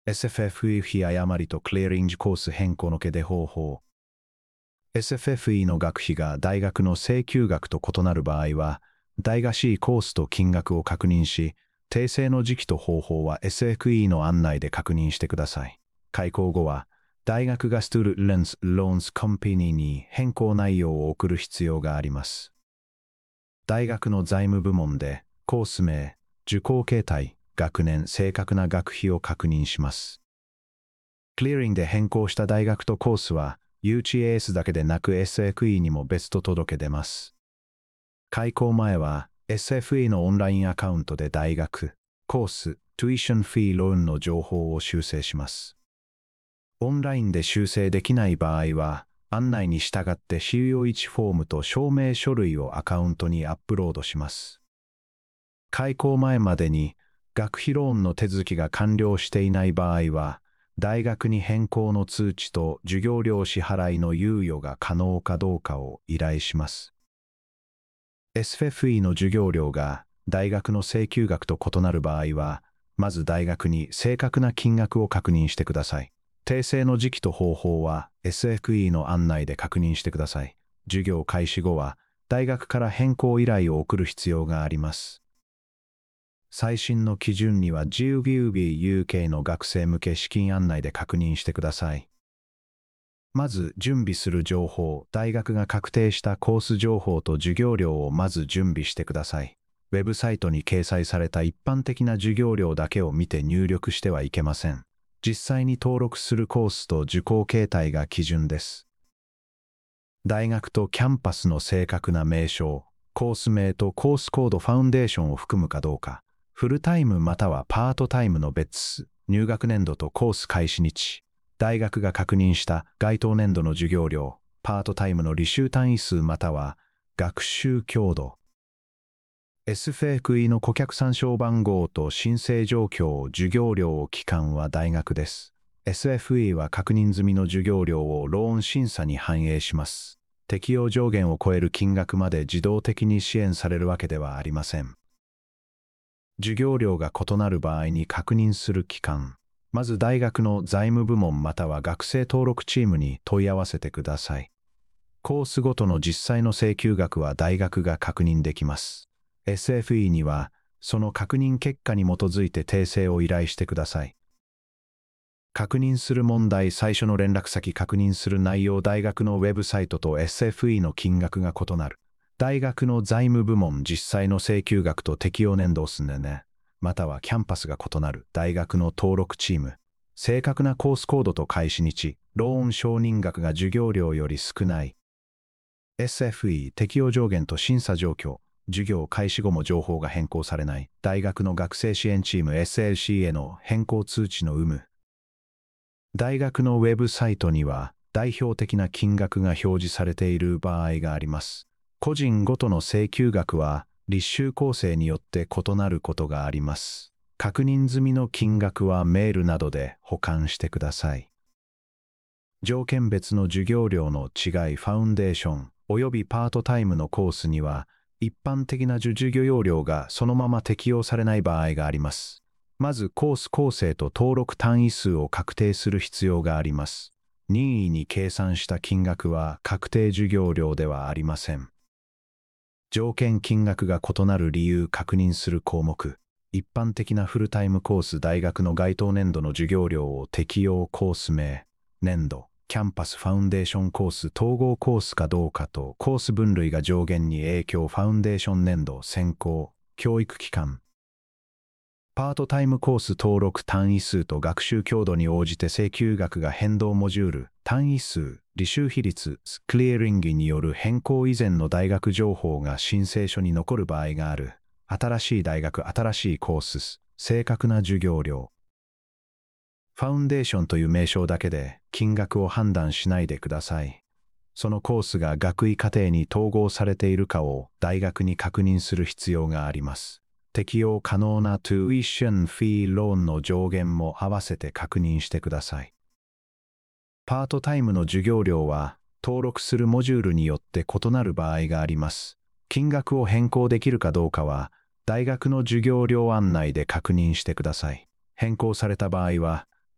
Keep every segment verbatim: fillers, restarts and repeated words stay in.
エスエフエフイー 費誤りとクリアリングコース変更の決定方法。エスエフエフイー の学費が大学の請求額と異なる場合は、大学 C コースと金額を確認し、訂正の時期と方法は エスエフイー の案内で確認してください。開講後は、大学がストゥルレンス・ローンズ・コンパニーに変更内容を送る必要があります。大学の財務部門で、コース名、受講形態、学年、正確な学費を確認します。クリアリングで変更した大学とコースは、ユーエーエス だけでなく エスエフイー にも別途届け出ます。開講前は エスエフイー のオンラインアカウントで大学、コース、Tuition Fee Loan の情報を修正します。オンラインで修正できない場合は、案内に従って資料いちフォームと証明書類をアカウントにアップロードします。開講前までに学費ローンの手続きが完了していない場合は、大学に変更の通知と授業料支払いの猶予が可能かどうかを依頼します。エスエフイー の授業料が大学の請求額と異なる場合は、まず大学に正確な金額を確認してください。訂正の時期と方法は エスエフイー の案内で確認してください。授業開始後は大学から変更依頼を送る必要があります。最新の基準には ジービュービーユーケー の学生向け資金案内で確認してください。まず準備する情報、大学が確定したコース情報と授業料をまず準備してください。ウェブサイトに掲載された一般的な授業料だけを見て入力してはいけません。実際に登録するコースと受講形態が基準です。大学とキャンパスの正確な名称、コース名とコースコードファウンデーションを含むかどうか、フルタイムまたはパートタイムの別数、入学年度とコース開始日、大学が確認した該当年度の授業料、パートタイムの履修単位数または学習強度。エスエフイー の顧客参照番号と申請状況、授業料期間は大学です。エスエフイー は確認済みの授業料をローン審査に反映します。適用上限を超える金額まで自動的に支援されるわけではありません。授業料が異なる場合に確認する期間。まず大学の財務部門または学生登録チームに問い合わせてください。コースごとの実際の請求額は大学が確認できます。エスエフイー にはその確認結果に基づいて訂正を依頼してください。確認する問題、最初の連絡先、確認する内容、大学のウェブサイトと エスエフイー の金額が異なる。大学の財務部門、実際の請求額と適用年度をすねね。またはキャンパスが異なる。大学の登録チーム。正確なコースコードと開始日。ローン承認額が授業料より少ない。エスエフイー 適用上限と審査状況。授業開始後も情報が変更されない。大学の学生支援チーム エスエルシー への変更通知の有無。大学のウェブサイトには代表的な金額が表示されている場合があります。個人ごとの請求額は履修構成によって異なることがあります。確認済みの金額はメールなどで保管してください。条件別の授業料の違い、ファウンデーションおよびパートタイムのコースには一般的な授業料がそのまま適用されない場合があります。まずコース構成と登録単位数を確定する必要があります。任意に計算した金額は確定授業料ではありません。条件金額が異なる理由確認する項目。一般的なフルタイムコース、大学の該当年度の授業料を適用コース名、年度、キャンパスファウンデーションコース、統合コースかどうかとコース分類が上限に影響、ファウンデーション年度、専攻、教育期間。パートタイムコース登録単位数と学習強度に応じて請求額が変動モジュール、単位数、履修比率、クリアリングによる変更以前の大学情報が申請書に残る場合がある。新しい大学、新しいコース、正確な授業料。ファウンデーションという名称だけで金額を判断しないでください。そのコースが学位課程に統合されているかを大学に確認する必要があります。適用可能な Tuition Fee Loan の上限も合わせて確認してください。パートタイムの授業料は登録するモジュールによって異なる場合があります。金額を変更できるかどうかは大学の授業料案内で確認してください。変更された場合は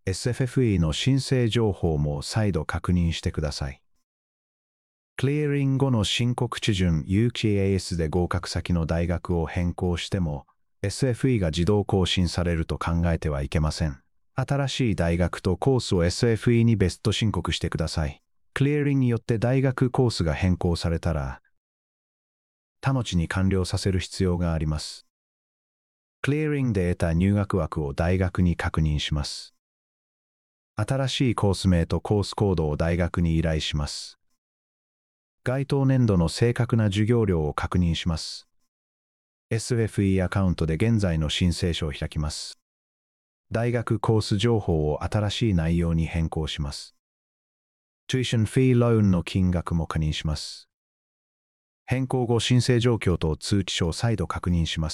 エスエフエフイー の申請情報も再度確認してください。クリアリング後の申告基準 ユーキーエーエス で合格先の大学を変更しても エスエフイー が自動更新されると考えてはいけません。新しい大学とコースを エスエフイー に別途申告してください。クリアリングによって大学コースが変更されたら、他の地に完了させる必要があります。クリアリングで得た入学枠を大学に確認します。新しいコース名とコースコードを大学に依頼します。該当年度の正確な授業料を確認します。エスエフイー アカウントで現在の申請書を開きます。大学コース情報を新しい内容に変更します。Tuition Fee Loan の金額も確認します。変更後申請状況と通知書を再度確認します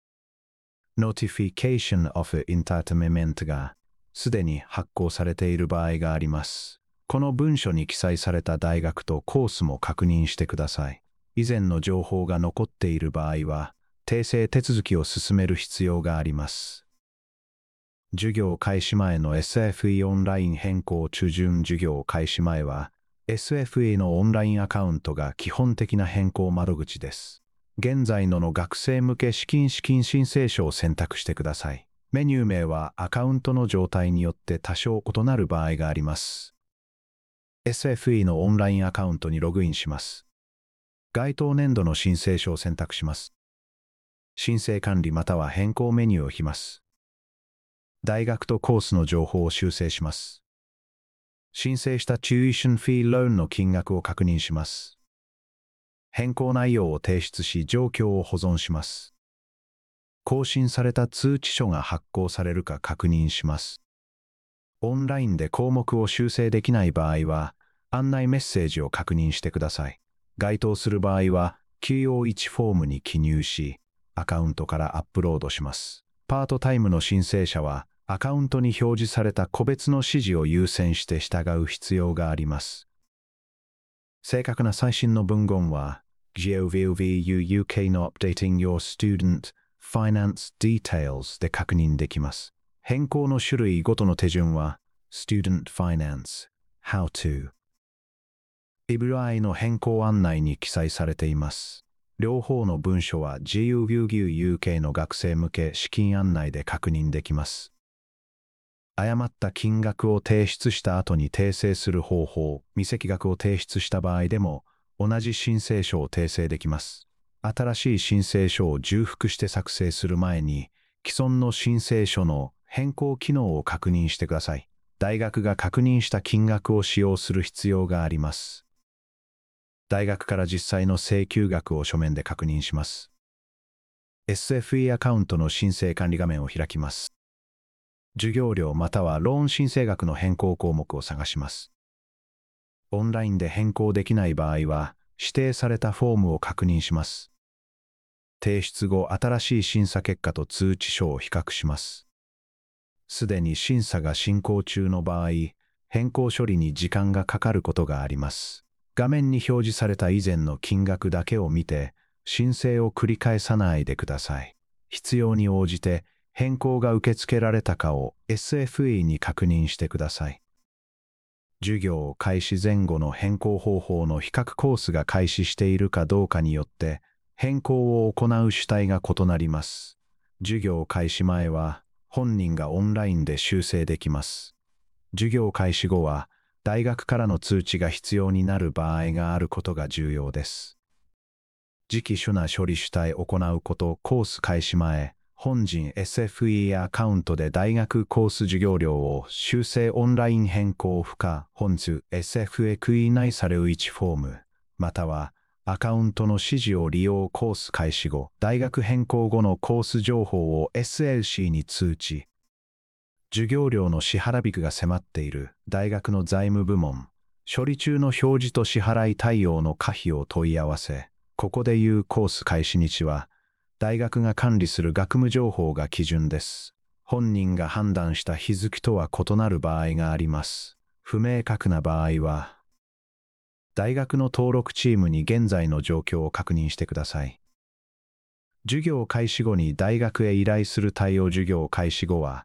。Notification of Entitlement がすでに発行されている場合があります。この文書に記載された大学とコースも確認してください。以前の情報が残っている場合は、訂正手続きを進める必要があります。授業開始前の エスエフイー オンライン変更中旬授業開始前は、エスエフイー のオンラインアカウントが基本的な変更窓口です。現在のの学生向け資金資金申請書を選択してください。メニュー名はアカウントの状態によって多少異なる場合があります。エスエフイー のオンラインアカウントにログインします。該当年度の申請書を選択します。申請管理または変更メニューを引きます。大学とコースの情報を修正します。申請した Tuition Fee Loan の金額を確認します。変更内容を提出し状況を保存します。更新された通知書が発行されるか確認します。オンラインで項目を修正できない場合は、案内メッセージを確認してください。該当する場合は、キューオーワン フォームに記入し、アカウントからアップロードします。パートタイムの申請者は、アカウントに表示された個別の指示を優先して従う必要があります。正確な最新の文言は、ジオブイブイユー ユーケー の Updating Your Student Finance Details で確認できます。変更の種類ごとの手順は、Student Finance How to イブライの変更案内に記載されています。両方の文書は ジーユービュービューユーケー の学生向け資金案内で確認できます。誤った金額を提出した後に訂正する方法、未積額を提出した場合でも同じ申請書を訂正できます。新しい申請書を重複して作成する前に、既存の申請書の変更機能を確認してください。大学が確認した金額を使用する必要があります。大学から実際の請求額を書面で確認します。エスエフイー アカウントの申請管理画面を開きます。授業料またはローン申請額の変更項目を探します。オンラインで変更できない場合は、指定されたフォームを確認します。提出後、新しい審査結果と通知書を比較します。すでに審査が進行中の場合、変更処理に時間がかかることがあります。画面に表示された以前の金額だけを見て、申請を繰り返さないでください。必要に応じて変更が受け付けられたかを エスエフイー に確認してください。授業開始前後の変更方法の比較コースが開始しているかどうかによって変更を行う主体が異なります。授業開始前は本人がオンラインで修正できます。授業開始後は大学からの通知が必要になる場合があることが重要です。時期主な処理主体行うこと、コース開始前、本人 エスエフイー アカウントで大学コース授業料を修正オンライン変更不可本通 エスエフイー 内されるいちフォーム、またはアカウントの指示を利用コース開始後、大学変更後のコース情報を エスエルシー に通知。授業料の支払日が迫っている大学の財務部門、処理中の表示と支払い対応の可否を問い合わせ、ここでいうコース開始日は、大学が管理する学務情報が基準です。本人が判断した日付とは異なる場合があります。不明確な場合は、大学の登録チームに現在の状況を確認してください。授業開始後に大学へ依頼する対応授業開始後は、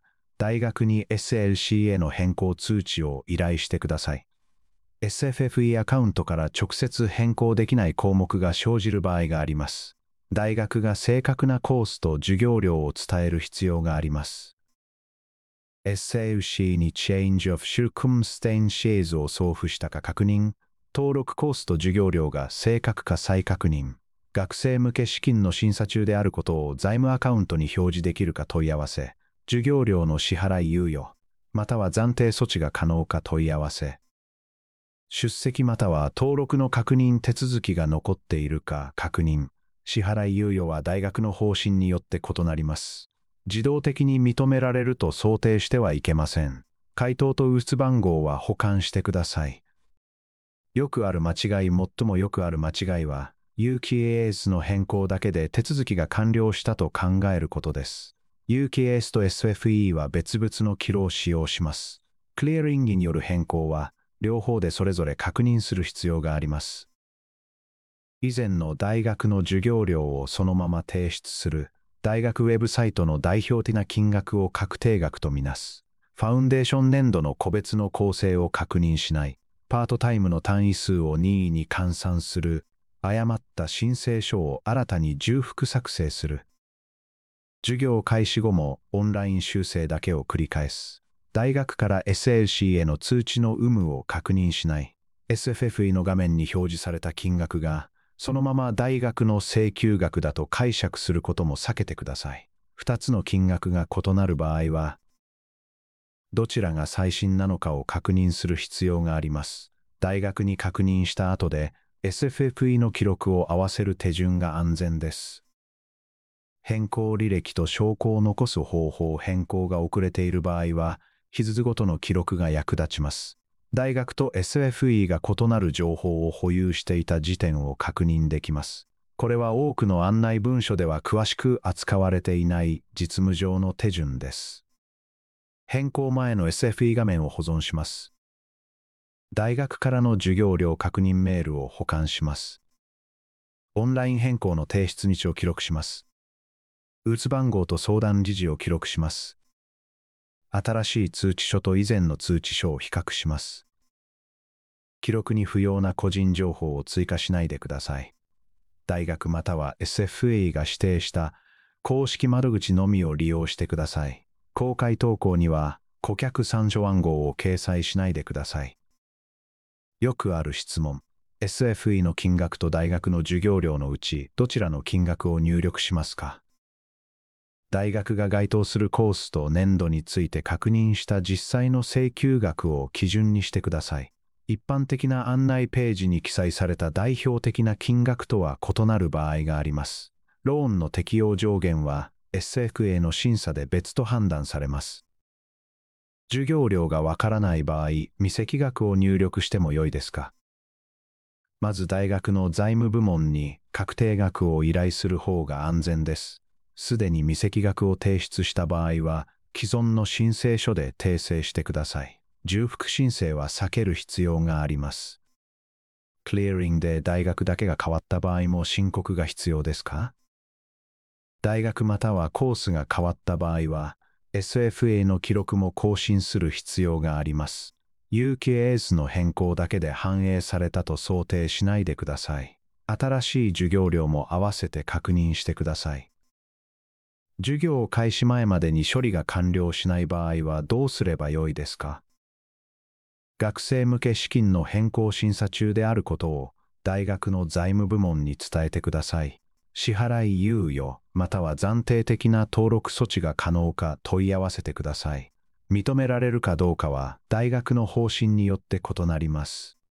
大学に エスエルシー への変更通知を依頼してください。エスエフエフイー アカウントから直接変更できない項目が生じる場合があります。大学が正確なコースと授業料を伝える必要があります。エスエルシー に Change of Circumstances を送付したか確認、登録コースと授業料が正確か再確認、学生向け資金の審査中であることを財務アカウントに表示できるか問い合わせ、授業料の支払い猶予、または暫定措置が可能か問い合わせ、出席または登録の確認手続きが残っているか確認、支払い猶予は大学の方針によって異なります。自動的に認められると想定してはいけません。回答とうつ番号は保管してください。よくある間違い、最もよくある間違いは、ユーキーエーエス の変更だけで手続きが完了したと考えることです。ユーキーエーエス と エスエフイー は別々のキロを使用します。クリアリングによる変更は、両方でそれぞれ確認する必要があります。以前の大学の授業料をそのまま提出する、大学ウェブサイトの代表的な金額を確定額とみなす。ファウンデーション年度の個別の構成を確認しない。パートタイムの単位数を任意に換算する。誤った申請書を新たに重複作成する。授業開始後もオンライン修正だけを繰り返す。大学から エスエルシー への通知の有無を確認しない。エスエフエフイー の画面に表示された金額が、そのまま大学の請求額だと解釈することも避けてください。ふたつの金額が異なる場合は、どちらが最新なのかを確認する必要があります。大学に確認した後で、エスエフエフイー の記録を合わせる手順が安全です。変更履歴と証拠を残す方法、変更が遅れている場合は、日付ごとの記録が役立ちます。大学と エスエフイー が異なる情報を保有していた時点を確認できます。これは多くの案内文書では詳しく扱われていない実務上の手順です。変更前の エスエフイー 画面を保存します。大学からの授業料確認メールを保管します。オンライン変更の提出日を記録します。うつ番号と相談時事を記録します。新しい通知書と以前の通知書を比較します。記録に不要な個人情報を追加しないでください。大学または エスエフイー が指定した公式窓口のみを利用してください。公開投稿には顧客参照暗号を掲載しないでください。よくある質問。エスエフイー の金額と大学の授業料のうちどちらの金額を入力しますか？大学が該当するコースと年度について確認した実際の請求額を基準にしてください。一般的な案内ページに記載された代表的な金額とは異なる場合があります。ローンの適用上限は エスエフエー の審査で別途判断されます。授業料がわからない場合、未籍額を入力しても良いですか？まず大学の財務部門に確定額を依頼する方が安全です。すでに未籍額を提出した場合は、既存の申請書で訂正してください。重複申請は避ける必要があります。クリアリングで大学だけが変わった場合も申告が必要ですか？大学またはコースが変わった場合は、エスエフエー の記録も更新する必要があります。ユーキーエーエス の変更だけで反映されたと想定しないでください。新しい授業料も合わせて確認してください。授業開始前までに処理が完了しない場合はどうすればよいですか？学生向け資金の変更審査中であることを大学の財務部門に伝えてください。支払い猶予または暫定的な登録措置が可能か問い合わせてください。認められるかどうかは大学の方針によって異なります。